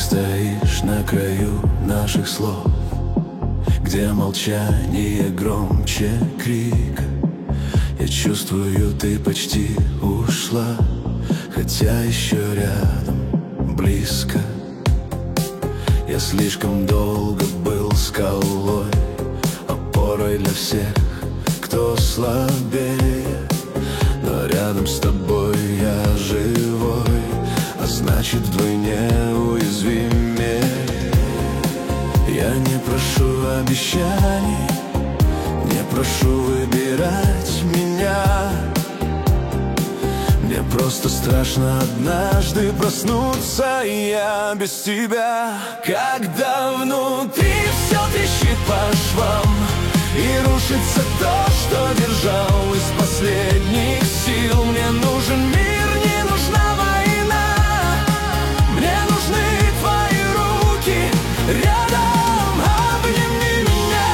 стоишь на краю наших слов, где молчание громче крика. Я чувствую, ты почти ушла, хотя еще рядом, близко. Я слишком долго был скалой, опорой для всех, кто слабее. Но рядом с тобой я живой, а значит вдвойне уязвимее. Я не прошу обещаний, не прошу выбирать меня. Мне просто страшно однажды проснуться, и я без тебя. Когда внутри все трещит по швам и рушится то, что держал из последних сил. Мне нужен мир, не нужна война. Мне нужны твои руки рядом. Обними меня,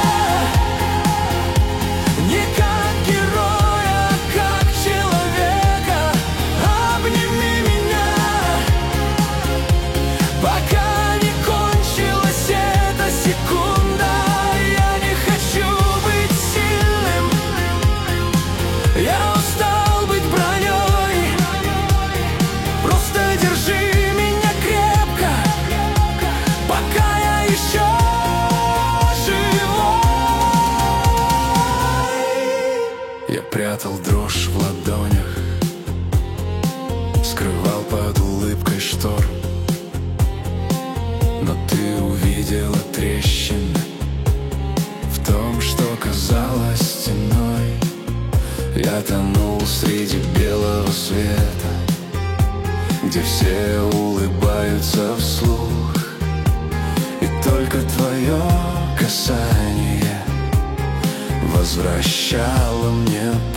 не как героя, а как человека. Обними меня, пока не кончилась эта секунда. Я не хочу быть сильным, я устал быть броней. Просто держи меня крепко, пока я еще живой. Я прятал дрожь в ладонях, скрывал под улыбкой штор. Но ты увидела трещины в том, что казалось стеной. Я тонул среди белого света, где все улыбаются вслух. И только твое касание возвращало мне